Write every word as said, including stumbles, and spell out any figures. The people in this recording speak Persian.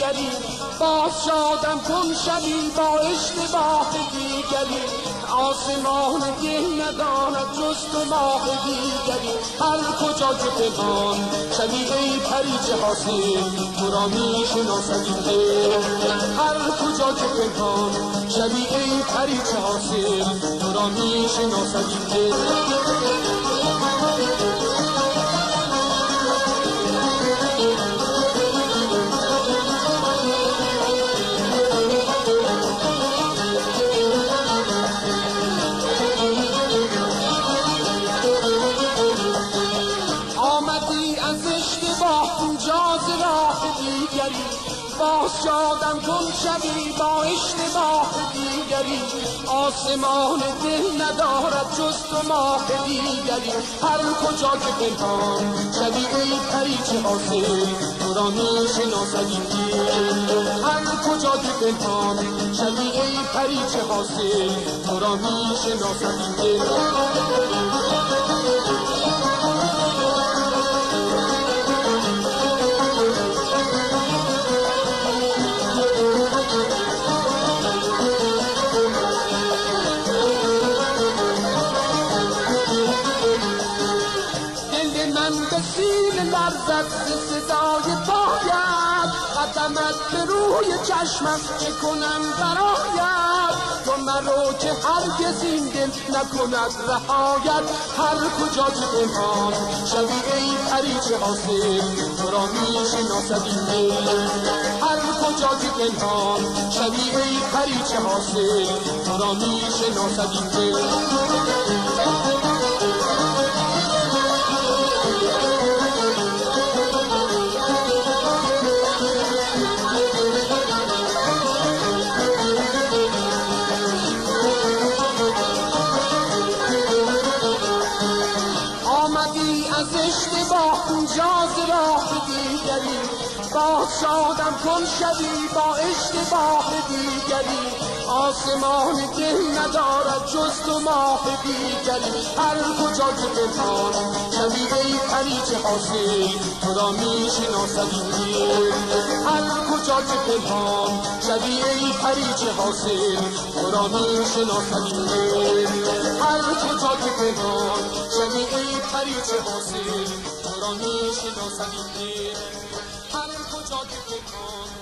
دیگری، باز شادم کن شبی با اشتباه دیگری. آسمان ده نداند جز تو ماه دیگری، هر کجا که پنهان شبی ای پریچه حاصل تو را می شناسد این دل. هر کجا که پنهان شبی ای پریچه حاصل تو را می شناسد این دل. باز شادم کن شبی با اشتباه دیگری، آسمان ده ندارد جز تو ماه دیگری. هر کجا که پنهان شبی ای پریچه حاصل تو را می شناسد این دل. هر کجا که پنهان شبی ای پریچه حاصل تو را می شناسد این دل. لرزد صدای پایت، قدمت به روی چشمم چه کنم برایت. تو مرو که هرگز این دل نکند رهایت. هر کجا که پنهان شبی ای پریچه حاصل تو را می شناسد این دل. هر کجا که پنهان شبی ای پریچه حاصل تو را می شناسد این دل. از اشتباه جاز راه دیگری، باز شادم کن شبی با اشتباه دیگری. آسمان ده ندارد جز تو ماه دیگری، هر کجا که پنهان شبی ای پریچه حاصل تو را می شناسد این دل. هر کجا که پنهان شبی ای پریچه حاصل تو را می شناسد این دل. هر کجا که پنهان شبی ای پریچه حاصل تو را می شناسد این دل. هر کجا که پنهان